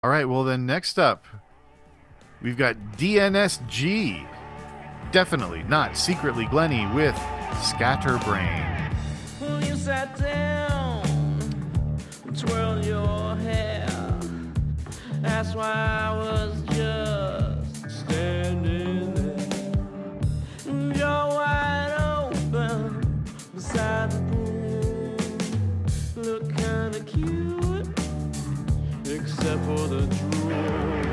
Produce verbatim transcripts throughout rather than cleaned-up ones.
All right, well then next up, we've got D N S G. Definitely not Secretly Glenny with Scatterbrain. Well, you sat down, twirl your hair. That's why I was just standing there. Jaw wide open beside the pool. Look kinda cute, except for the drool.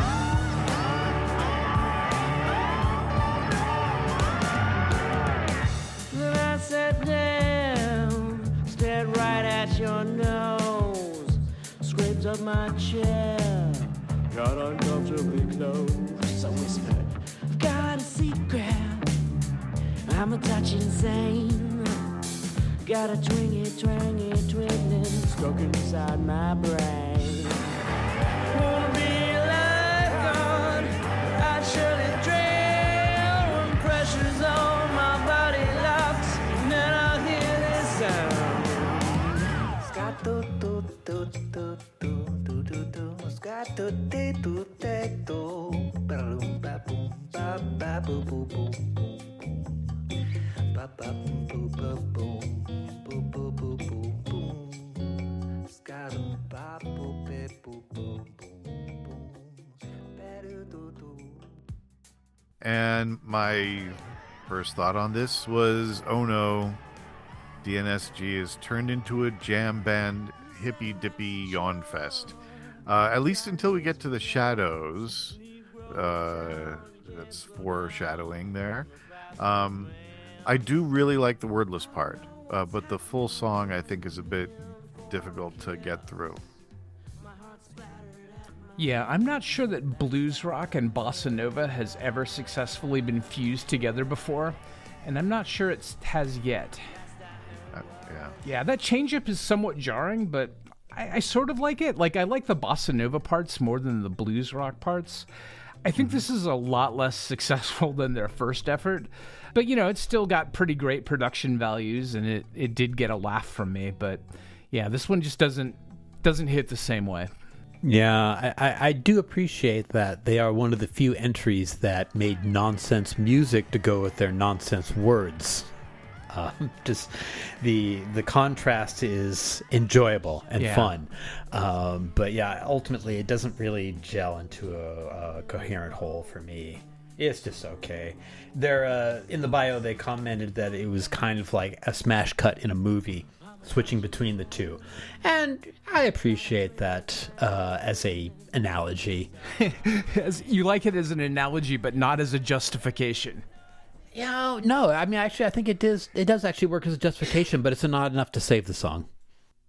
Then I sat down, stared right at your nose, scraped up my chair, got uncomfortably close. So whispered, I've got a secret, I'm a touch insane. Got a twingy, twangy, twiddling stuck inside my brain. Wanna be like God, I'd surely drown when pressure's on my body locks, and then I'll hear this sound. Scat-do-do-do-do-do-do-do-do, scat-do-dee-do-dee-do, ba-loom-ba-boom-ba-ba-boo-boo-boom. And my first thought on this was, oh no, D N S G is turned into a jam band hippy dippy yawn fest. Uh, at least until we get to the shadows. Uh, that's foreshadowing there. Um, I do really like the wordless part, uh, but the full song I think is a bit difficult to get through. Yeah, I'm not sure that blues rock and bossa nova has ever successfully been fused together before, and I'm not sure it has yet. Uh, yeah. Yeah, that change-up is somewhat jarring, but I, I sort of like it. Like, I like the bossa nova parts more than the blues rock parts. I think this is a lot less successful than their first effort, but, you know, it's still got pretty great production values, and it, it did get a laugh from me, but, yeah, this one just doesn't doesn't hit the same way. Yeah, I, I do appreciate that they are one of the few entries that made nonsense music to go with their nonsense words. Uh, just the the contrast is enjoyable and Yeah. fun, um, but yeah, ultimately it doesn't really gel into a, a coherent whole for me. It's just okay. They're uh, in the bio they commented that it was kind of like a smash cut in a movie, switching between the two, and I appreciate that uh, as a analogy. As, you like it as an analogy, but not as a justification. Yeah, no, I mean, actually, I think it does. It does actually work as a justification, but it's not enough to save the song.